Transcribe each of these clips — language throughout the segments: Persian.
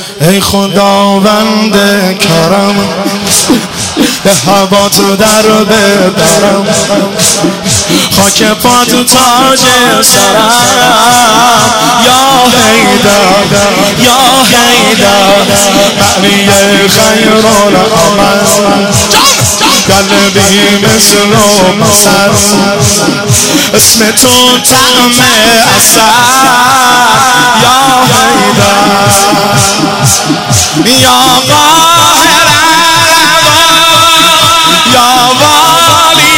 ای خداوند کرم به هوا تو در ببرم خاک پا تو تاج سرم یا حیدر یا حیدر معنی خیر العمل قلبی مثل بصر اسم تو طعم عسل یا حیدر یا قاهر یا والی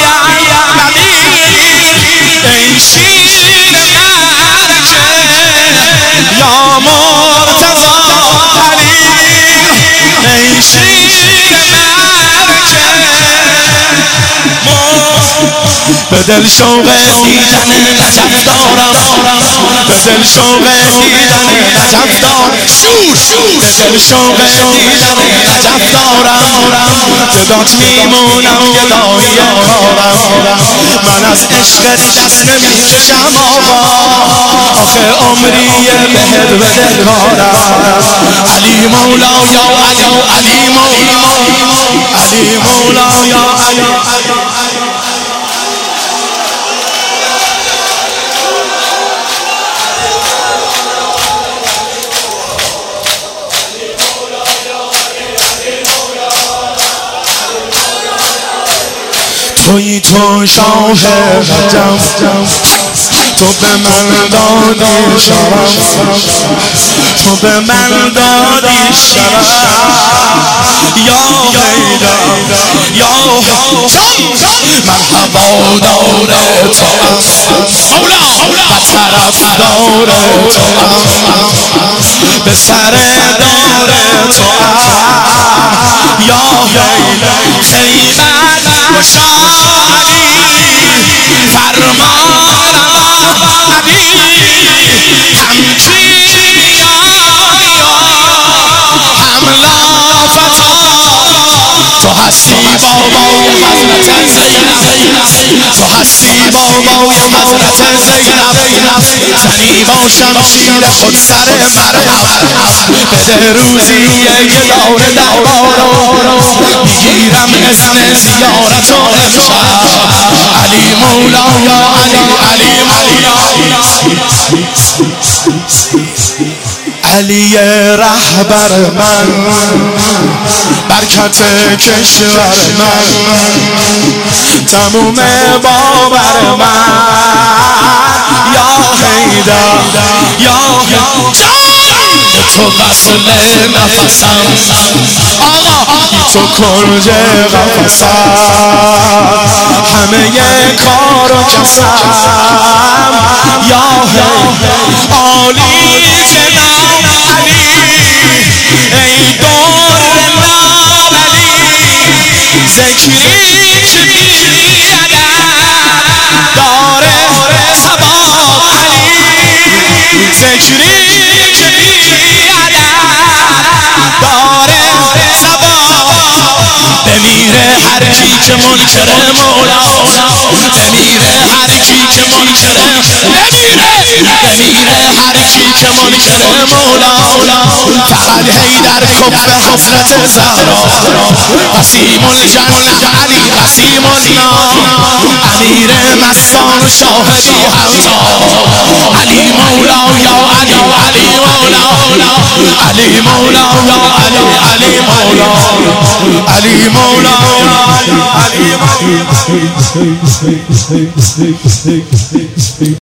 ای شیر ملکه یا مرتضی علی ای شیر ملکه به دل شوق دیدن نجف دارم به دل شوق دیدن نجف دارم به دل شوق دیدن نجف دارم جدات میمونم گدایی کارم من از عشقت دست نمیکشم آقا آخه عمری بهت بده کارم علی مولا یا علی علی مولا علی مولا یا علی توی تو شاه رجب تو به من دادی شرف تو به من دادی شرف یا حیدر یا من هوادار توام و طرفدار توام به سر دار توام یا حیدر خیبر مشاعری فرمانم علی همچین یاری هم لافتا تو هستی بابای حضرت زینب تو هستی بابای حضرت زینب زنی با شمشیر خود سر مرحب بده روزی گدار دربارو میگیرم اسم زیارت و امشب علی مولا یا علی علی مولا علی رهبر من برکت کشور من تموم باور من یا حیدر یا تو وصل نفسم آقا تو کنج قفسم همه کار و کسم یا عالی جناب علی ای دور لاولی ذکری که بیادم داره ثواب علی ذکری که بیادم داره ثواب بمیره هر کی که منکر مولانا بمیره هر کی که منکر بمیره هر کی که منکر مولانا فقط حیدر کف حضرت زهرا قسیم الجنه علی قسیم النار امیر مستان و شاهدی همتا علی مولا یا علی علی مولا علی مولا یا علی علی مولا علی مولا علی مولا